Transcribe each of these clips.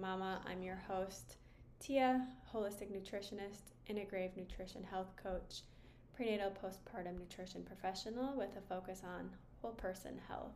Mama. I'm your host, Tia, holistic nutritionist, integrative nutrition health coach, prenatal postpartum nutrition professional with a focus on whole person health.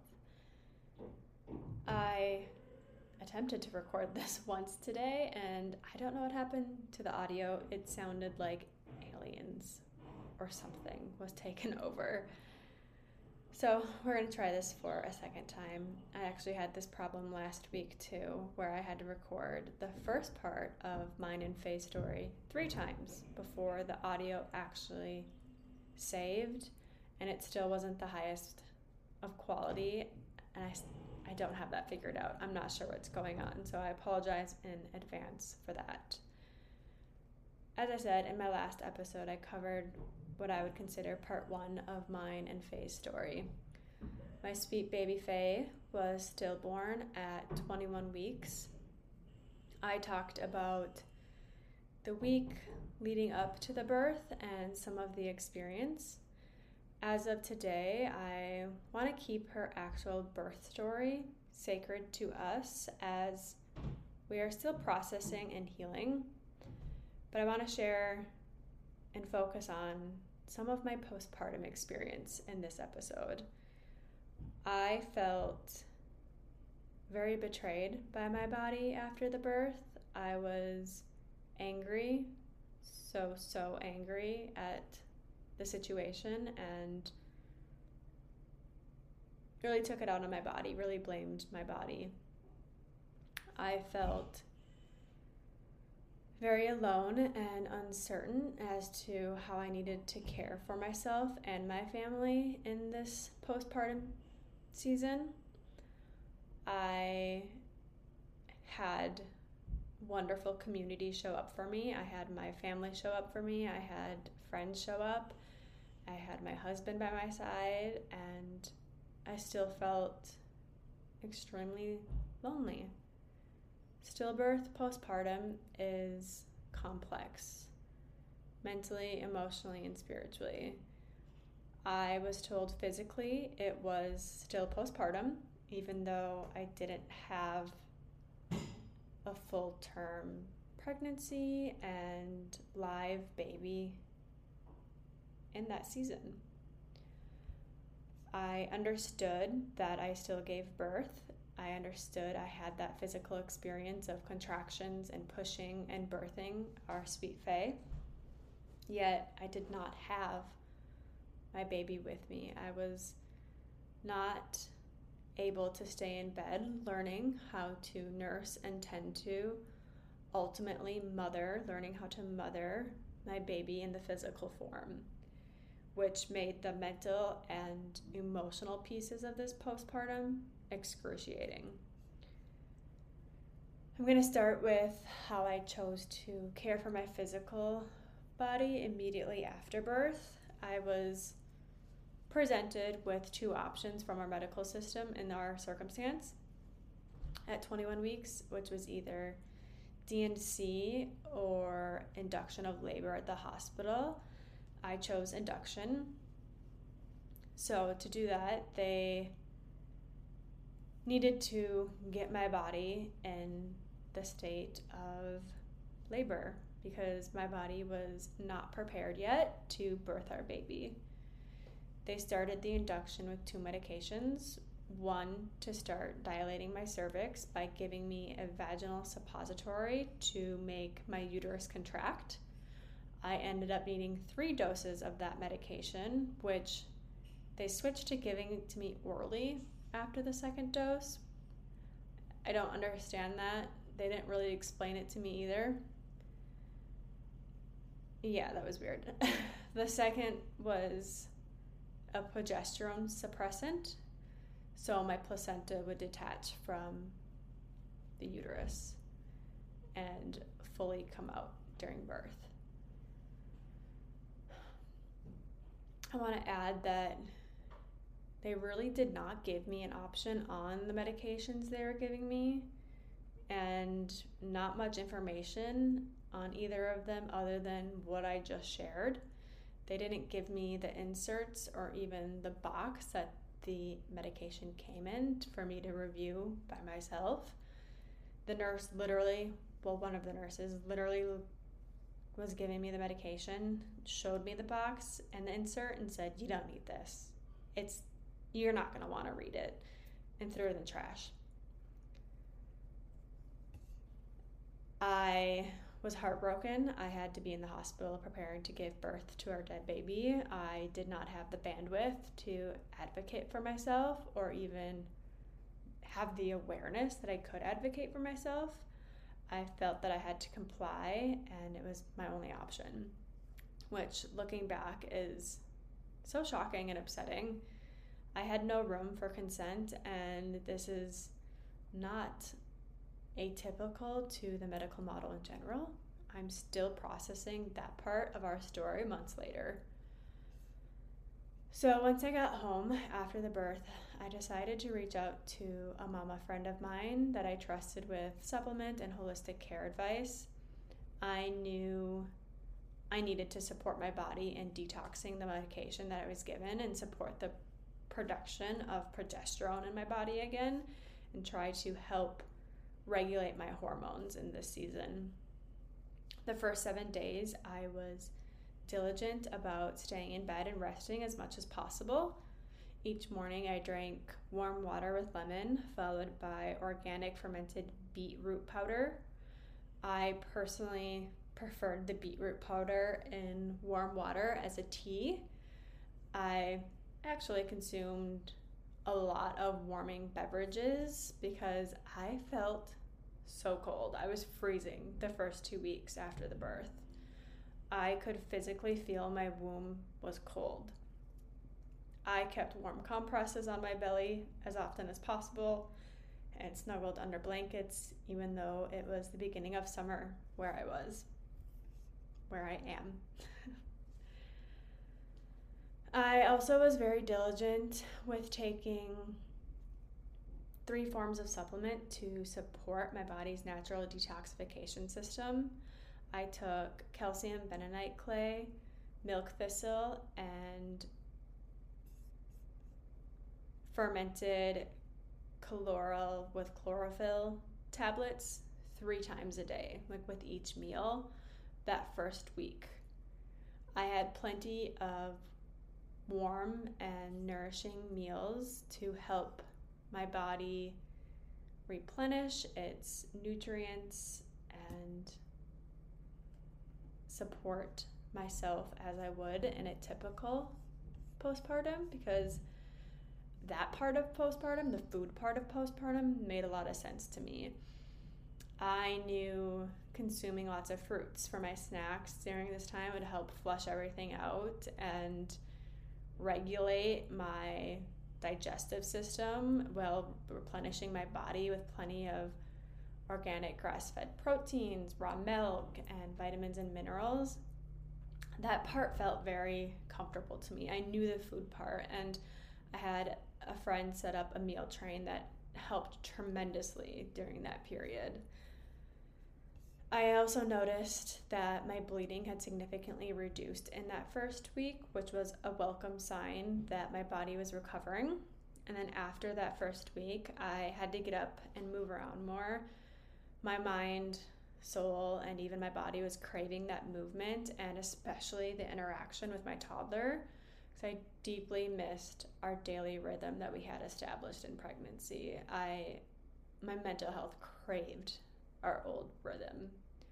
I attempted to record this once today, and I don't know what happened to the audio. It sounded like aliens or something was taken over. So we're going to try this for a second time. I actually had this problem last week too, where I had to record the first part of mine and Faye's story 3 times before the audio actually saved, and it still wasn't the highest of quality, and I don't have that figured out. I'm not sure what's going on, so I apologize in advance for that. As I said in my last episode, I covered what I would consider part 1 of mine and Faye's story. My sweet baby Faye was stillborn at 21 weeks. I talked about the week leading up to the birth and some of the experience. As of today, I want to keep her actual birth story sacred to us as we are still processing and healing. But I want to share and focus on some of my postpartum experience in this episode. I felt very betrayed by my body after the birth. I was angry, so angry at the situation, and really took it out on my body, really blamed my body. I felt very alone and uncertain as to how I needed to care for myself and my family in this postpartum season. I had wonderful community show up for me. I had my family show up for me. I had friends show up. I had my husband by my side, and I still felt extremely lonely. Stillbirth postpartum is complex, mentally, emotionally, and spiritually. I was told physically it was still postpartum, even though I didn't have a full-term pregnancy and live baby in that season. I understood that I still gave birth. I understood I had that physical experience of contractions and pushing and birthing our sweet Faye. Yet I did not have my baby with me. I was not able to stay in bed learning how to nurse and tend to, ultimately learning how to mother my baby in the physical form, which made the mental and emotional pieces of this postpartum excruciating. I'm going to start with how I chose to care for my physical body immediately after birth. I was presented with 2 options from our medical system in our circumstance at 21 weeks, which was either D&C or induction of labor at the hospital. I chose induction. So to do that, they needed to get my body in the state of labor because my body was not prepared yet to birth our baby. They started the induction with 2 medications. One, to start dilating my cervix by giving me a vaginal suppository to make my uterus contract. I ended up needing 3 doses of that medication, which they switched to giving to me orally after the 2nd dose. I don't understand that. They didn't really explain it to me either. Yeah, that was weird. The second was a progesterone suppressant, so my placenta would detach from the uterus and fully come out during birth. I want to add that they really did not give me an option on the medications they were giving me, and not much information on either of them other than what I just shared. They didn't give me the inserts or even the box that the medication came in for me to review by myself. The nurse literally, well, one of the nurses literally was giving me the medication, showed me the box and the insert and said, "You don't need this. You're not going to want to read it," and threw it in the trash. I was heartbroken. I had to be in the hospital preparing to give birth to our dead baby. I did not have the bandwidth to advocate for myself or even have the awareness that I could advocate for myself. I felt that I had to comply, and it was my only option, which, looking back, is so shocking and upsetting. I had no room for consent, and this is not atypical to the medical model in general. I'm still processing that part of our story months later. So once I got home after the birth, I decided to reach out to a mama friend of mine that I trusted with supplement and holistic care advice. I knew I needed to support my body in detoxing the medication that I was given and support the production of progesterone in my body again and try to help regulate my hormones in this season. The first 7 days, I was diligent about staying in bed and resting as much as possible. Each morning, I drank warm water with lemon, followed by organic fermented beetroot powder. I personally preferred the beetroot powder in warm water as a tea. I actually consumed a lot of warming beverages because I felt so cold. I was freezing the first 2 weeks after the birth. I could physically feel my womb was cold. I kept warm compresses on my belly as often as possible and snuggled under blankets, even though it was the beginning of summer where I am. I also was very diligent with taking 3 forms of supplement to support my body's natural detoxification system. I took calcium bentonite clay, milk thistle, and fermented chloral with chlorophyll tablets 3 times a day, like with each meal that first week. I had plenty of warm and nourishing meals to help my body replenish its nutrients and support myself as I would in a typical postpartum, because that part of postpartum, the food part of postpartum, made a lot of sense to me. I knew consuming lots of fruits for my snacks during this time would help flush everything out and regulate my digestive system while replenishing my body with plenty of organic grass-fed proteins, raw milk, and vitamins and minerals. That part felt very comfortable to me. I knew the food part, and I had a friend set up a meal train that helped tremendously during that period. I also noticed that my bleeding had significantly reduced in that first week, which was a welcome sign that my body was recovering. And then after that first week, I had to get up and move around more. My mind, soul, and even my body was craving that movement, and especially the interaction with my toddler, because I deeply missed our daily rhythm that we had established in pregnancy. My mental health craved our old rhythm.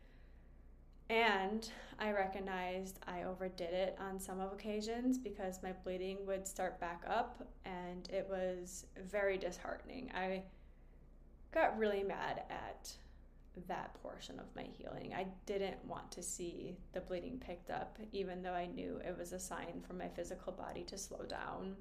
And I recognized I overdid it on some occasions because my bleeding would start back up, and it was very disheartening. I got really mad at that portion of my healing. I didn't want to see the bleeding picked up, even though I knew it was a sign from my physical body to slow down.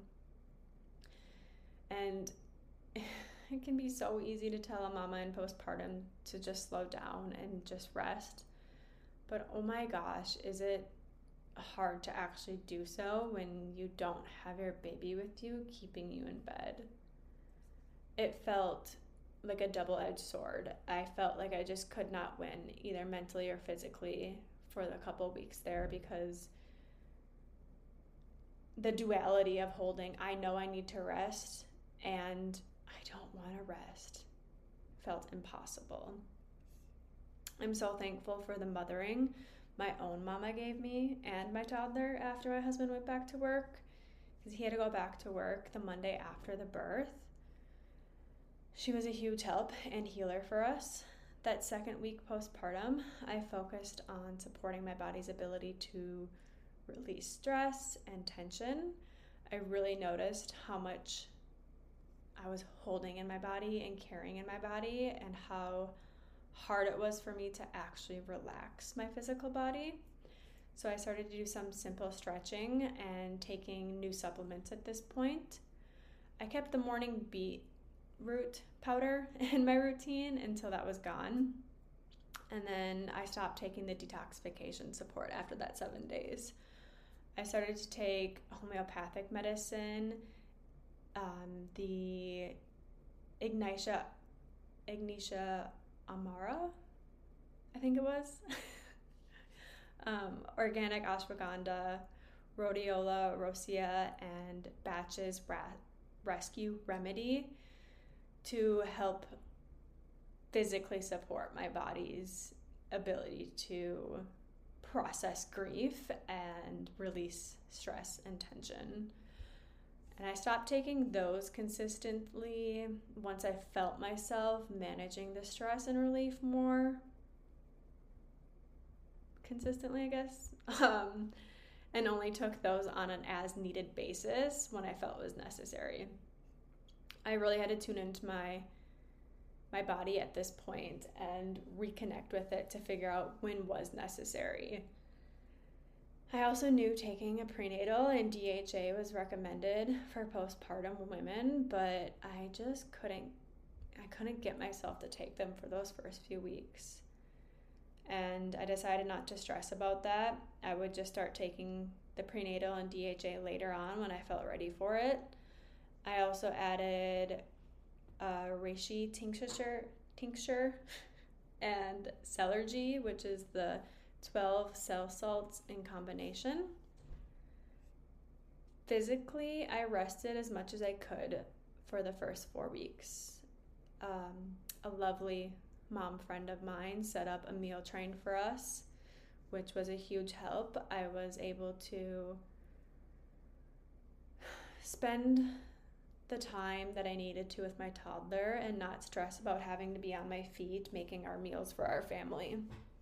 And it can be so easy to tell a mama in postpartum to just slow down and just rest. But oh my gosh, is it hard to actually do so when you don't have your baby with you, keeping you in bed? It felt like a double-edged sword. I felt like I just could not win, either mentally or physically, for the couple weeks there, because the duality of holding, I know I need to rest, and I don't want to rest, felt impossible. I'm so thankful for the mothering my own mama gave me and my toddler after my husband went back to work, because he had to go back to work the Monday after the birth. She was a huge help and healer for us. That second week postpartum, I focused on supporting my body's ability to release stress and tension. I really noticed how much I was holding in my body and carrying in my body, and how hard it was for me to actually relax my physical body. So I started to do some simple stretching and taking new supplements at this point. I kept the morning beetroot powder in my routine until that was gone. And then I stopped taking the detoxification support after that 7 days. I started to take homeopathic medicine, the Ignatia Amara, I think it was, organic ashwagandha, rhodiola, rosea, and Batch's rescue remedy to help physically support my body's ability to process grief and release stress and tension. And I stopped taking those consistently once I felt myself managing the stress and relief more consistently, I guess. And only took those on an as-needed basis when I felt it was necessary. I really had to tune into my body at this point and reconnect with it to figure out when was necessary. I also knew taking a prenatal and DHA was recommended for postpartum women, but I just couldn't get myself to take them for those first few weeks. And I decided not to stress about that. I would just start taking the prenatal and DHA later on when I felt ready for it. I also added reishi tincture and Celergy, which is the 12 cell salts in combination. Physically, I rested as much as I could for the first 4 weeks. A lovely mom friend of mine set up a meal train for us, which was a huge help. I was able to spend the time that I needed to with my toddler and not stress about having to be on my feet making our meals for our family.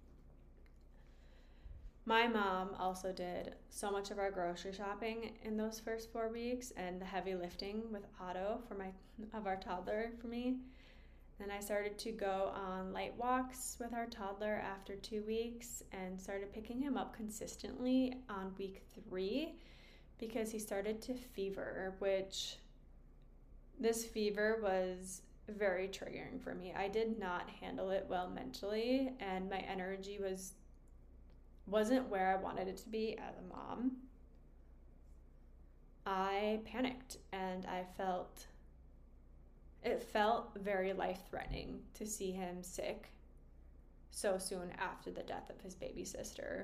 My mom also did so much of our grocery shopping in those first 4 weeks and the heavy lifting with Otto of our toddler for me. Then I started to go on light walks with our toddler after 2 weeks and started picking him up consistently on week 3 because he started to fever, which this fever was very triggering for me. I did not handle it well mentally, and my energy wasn't where I wanted it to be as a mom. I panicked, and it felt very life-threatening to see him sick so soon after the death of his baby sister.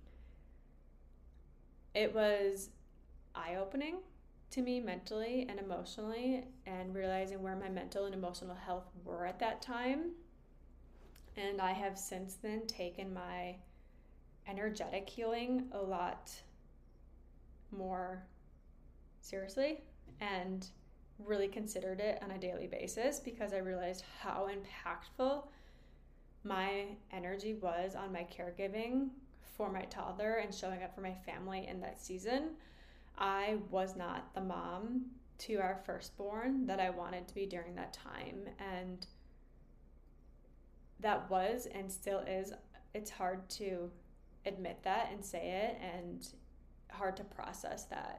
It was eye-opening to me mentally and emotionally, and realizing where my mental and emotional health were at that time. And I have since then taken my energetic healing a lot more seriously and really considered it on a daily basis, because I realized how impactful my energy was on my caregiving for my toddler and showing up for my family in that season. I was not the mom to our firstborn that I wanted to be during that time, and that was and still is, it's hard to admit that and say it, and hard to process that.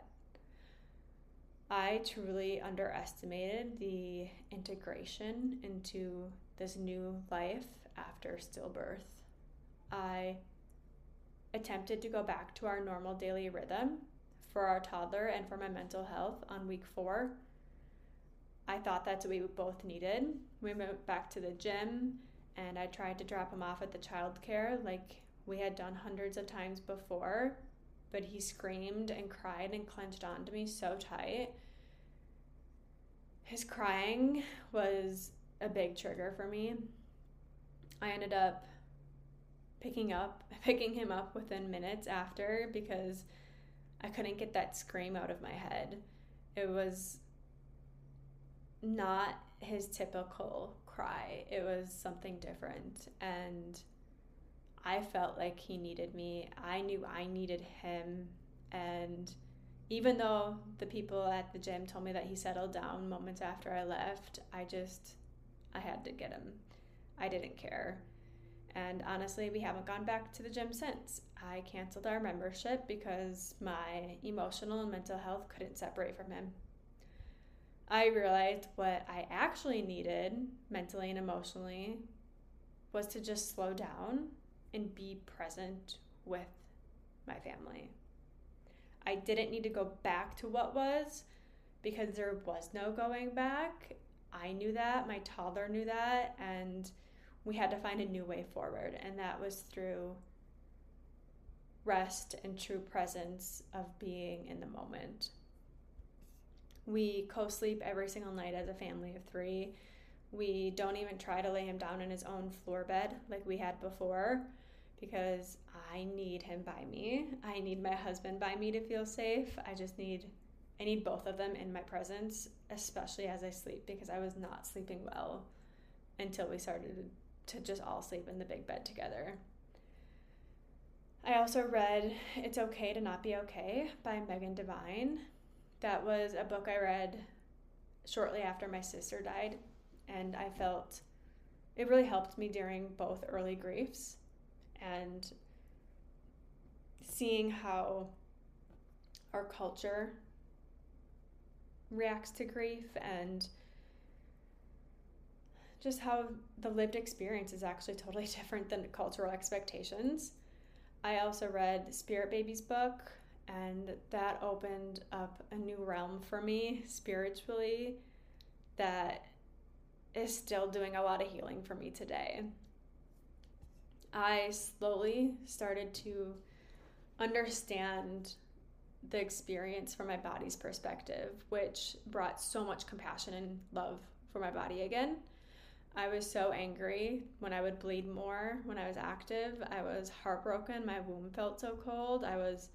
I truly underestimated the integration into this new life after stillbirth. I attempted to go back to our normal daily rhythm for our toddler and for my mental health on week 4. I thought that's what we both needed. We went back to the gym, and I tried to drop him off at the childcare like we had done hundreds of times before, but he screamed and cried and clenched onto me so tight. His crying was a big trigger for me. I ended up picking him up within minutes after because I couldn't get that scream out of my head. It was not his typical cry. It was something different, and I felt like he needed me. I knew I needed him, and even though the people at the gym told me that he settled down moments after I left, I had to get him. I didn't care. And honestly, we haven't gone back to the gym since. I canceled our membership because my emotional and mental health couldn't separate from him. I realized what I actually needed mentally and emotionally was to just slow down and be present with my family. I didn't need to go back to what was because there was no going back. I knew that, my toddler knew that, and we had to find a new way forward, and that was through rest and true presence of being in the moment. We co-sleep every single night as a family of 3. We don't even try to lay him down in his own floor bed like we had before because I need him by me. I need my husband by me to feel safe. I need both of them in my presence, especially as I sleep, because I was not sleeping well until we started to just all sleep in the big bed together. I also read It's Okay to Not Be Okay by Megan Devine. That was a book I read shortly after my sister died, and I felt it really helped me during both early griefs and seeing how our culture reacts to grief and just how the lived experience is actually totally different than cultural expectations. I also read Spirit Baby's book, and that opened up a new realm for me spiritually that is still doing a lot of healing for me today. I slowly started to understand the experience from my body's perspective, which brought so much compassion and love for my body again. I was so angry when I would bleed more when I was active. I was heartbroken. My womb felt so cold. I was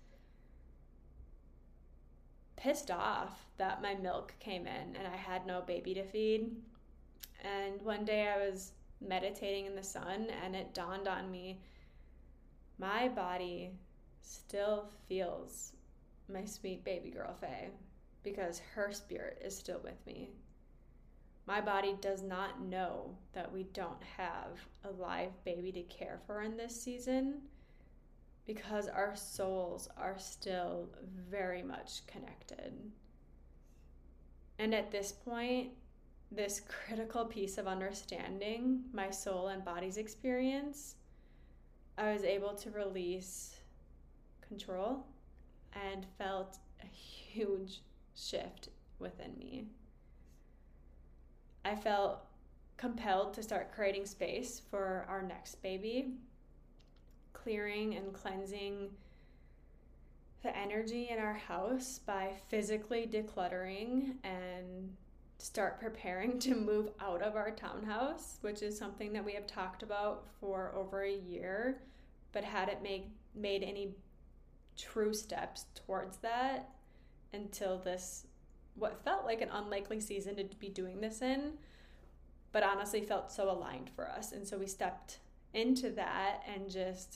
pissed off that my milk came in and I had no baby to feed. And one day I was meditating in the sun and it dawned on me, my body still feels my sweet baby girl Faye because her spirit is still with me. My body does not know that we don't have a live baby to care for in this season because our souls are still very much connected. And at this point, this critical piece of understanding my soul and body's experience, I was able to release control and felt a huge shift within me. I felt compelled to start creating space for our next baby, clearing and cleansing the energy in our house by physically decluttering and start preparing to move out of our townhouse, which is something that we have talked about for over a year, but hadn't made any true steps towards that until this, what felt like an unlikely season to be doing this in, but honestly felt so aligned for us. And so we stepped into that and just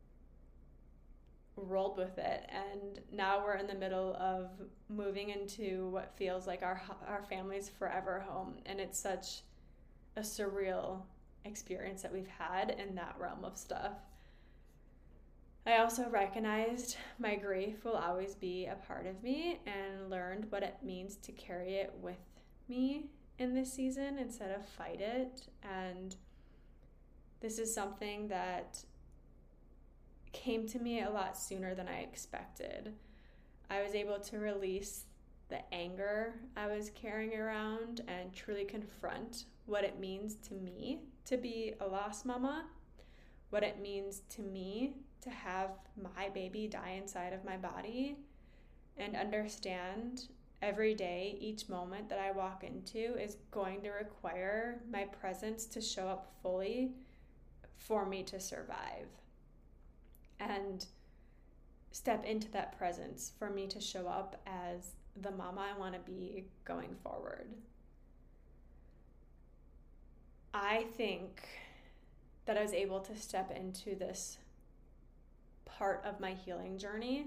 rolled with it. And now we're in the middle of moving into what feels like our family's forever home. And it's such a surreal experience that we've had in that realm of stuff. I also recognized my grief will always be a part of me and learned what it means to carry it with me in this season instead of fight it. And this is something that came to me a lot sooner than I expected. I was able to release the anger I was carrying around and truly confront what it means to me to be a lost mama, what it means to me to have my baby die inside of my body, and understand every day, each moment that I walk into is going to require my presence to show up fully for me to survive. And step into that presence for me to show up as the mama I want to be going forward. I think that I was able to step into this part of my healing journey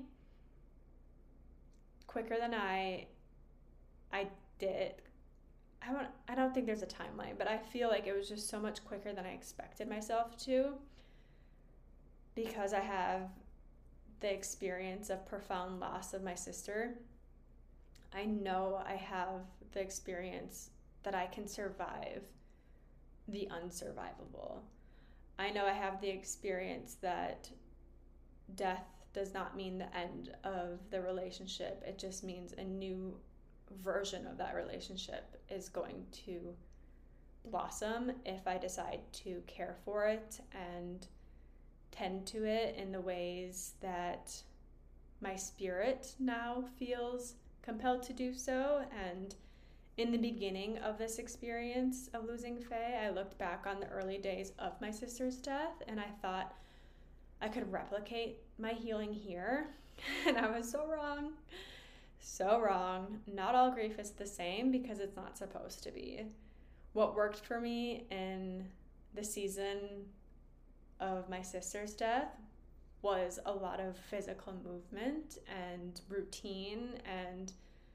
quicker than I did. I don't think there's a timeline, but I feel like it was just so much quicker than I expected myself to, because I have the experience of profound loss of my sister. I know I have the experience that I can survive the unsurvivable. I know I have the experience that death does not mean the end of the relationship. It just means a new version of that relationship is going to blossom if I decide to care for it and tend to it in the ways that my spirit now feels compelled to do so. And in the beginning of this experience of losing Faye, I looked back on the early days of my sister's death and I thought I could replicate my healing here. And I was so wrong. So wrong. Not all grief is the same because it's not supposed to be. What worked for me in the season of my sister's death was a lot of physical movement and routine and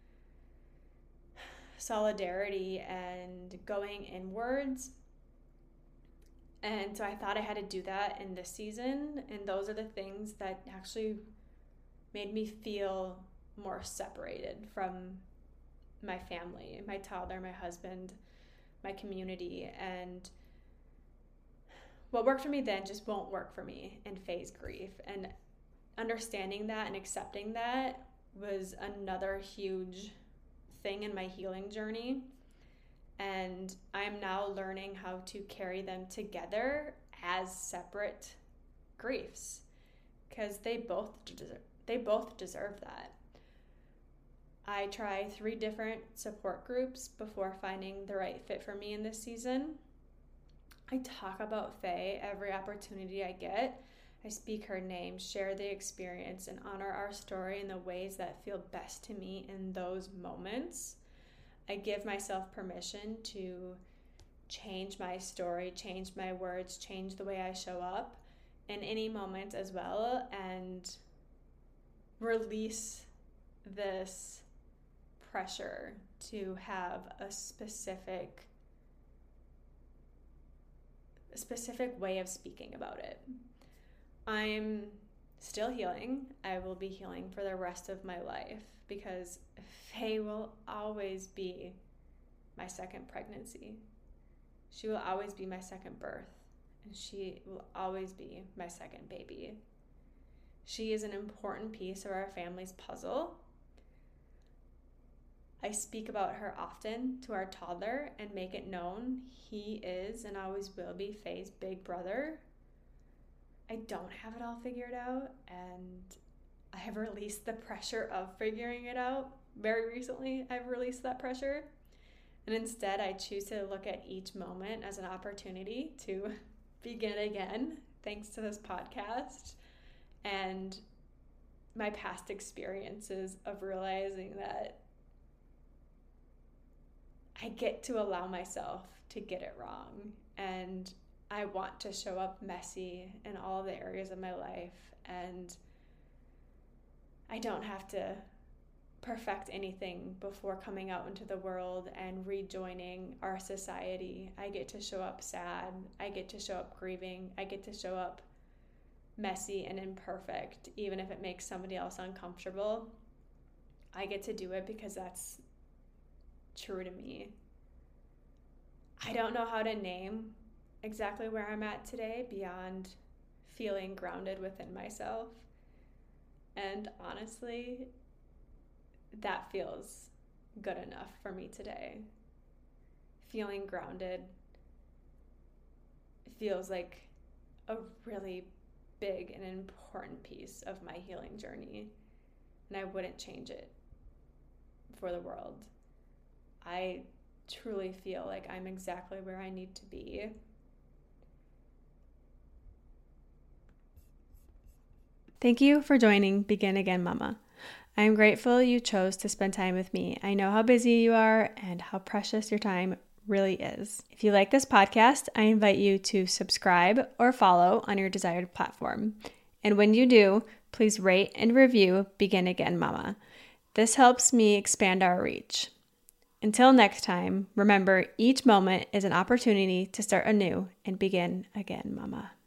solidarity and going inwards. And so I thought I had to do that in this season, and those are the things that actually made me feel more separated from my family, my toddler, my husband, my community. And what worked for me then just won't work for me in Faye's grief. And understanding that and accepting that was another huge thing in my healing journey. And I'm now learning how to carry them together as separate griefs, because they both deserve that. I tried 3 different support groups before finding the right fit for me in this season. I talk about Faye every opportunity I get. I speak her name, share the experience, and honor our story in the ways that feel best to me in those moments. I give myself permission to change my story, change my words, change the way I show up in any moment as well, and release this pressure to have a specific way of speaking about it. I'm still healing. I will be healing for the rest of my life because Faye will always be my second pregnancy. She will always be my second birth, and she will always be my second baby. She is an important piece of our family's puzzle. I speak about her often to our toddler and make it known he is and always will be Faye's big brother. I don't have it all figured out, and I have released the pressure of figuring it out. Very recently, I've released that pressure. And instead, I choose to look at each moment as an opportunity to begin again, thanks to this podcast and my past experiences of realizing that I get to allow myself to get it wrong. And I want to show up messy in all the areas of my life. And I don't have to perfect anything before coming out into the world and rejoining our society. I get to show up sad. I get to show up grieving. I get to show up messy and imperfect, even if it makes somebody else uncomfortable. I get to do it because that's true to me. I don't know how to name exactly where I'm at today beyond feeling grounded within myself. And honestly, that feels good enough for me today. Feeling grounded feels like a really big and important piece of my healing journey, and I wouldn't change it for the world. I truly feel like I'm exactly where I need to be. Thank you for joining Begin Again Mama. I am grateful you chose to spend time with me. I know how busy you are and how precious your time really is. If you like this podcast, I invite you to subscribe or follow on your desired platform. And when you do, please rate and review Begin Again Mama. This helps me expand our reach. Until next time, remember each moment is an opportunity to start anew and begin again, Mama.